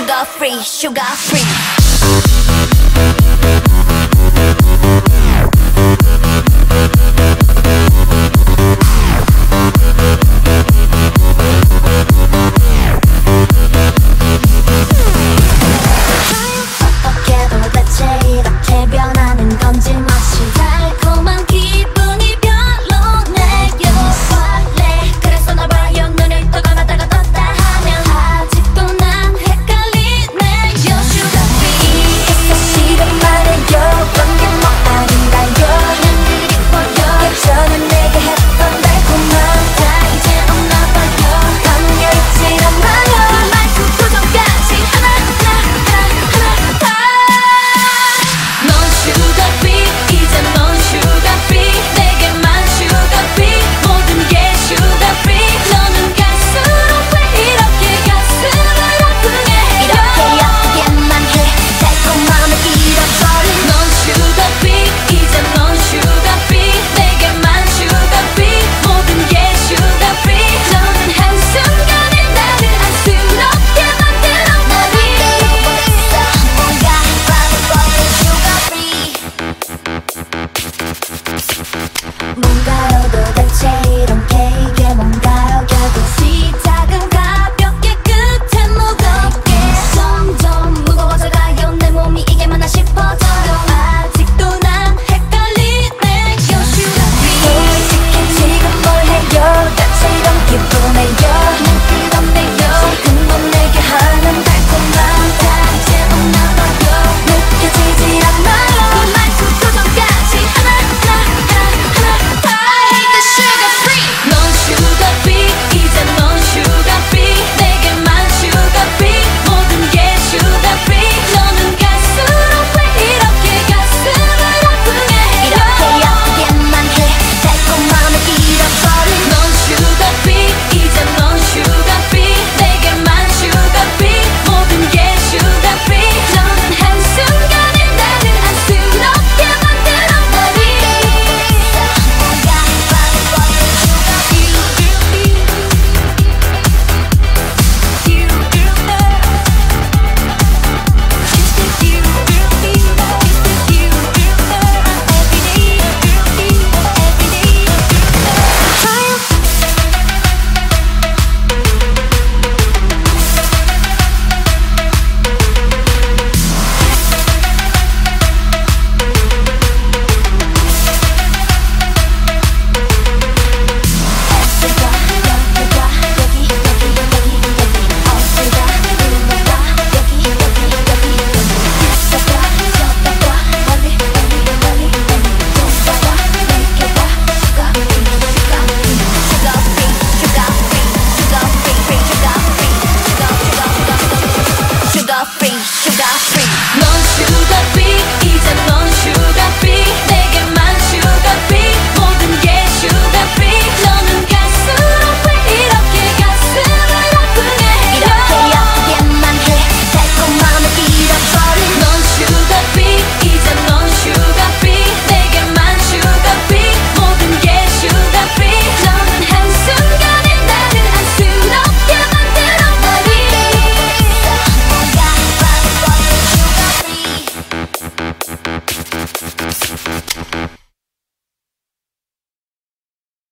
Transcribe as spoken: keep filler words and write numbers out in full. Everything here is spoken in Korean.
sugar free, sugar free. 뭔가요 도대체 이런 게 이게 뭔가요 결국 시작은 가볍게 끝엔 무겁게 점점 무거워져가요 내 몸이 이게 맞나 싶어져요 아직도 난 헷갈리네 Your sugar free 솔직히 지금 뭘 해요 대체 이런 기분에요 난 끝없네요 지금 넌 내게 하는 달콤한 다 이제 없나 봐요 느껴지질 않나요 그 말투 표정까지 하나하나 free, sugar free.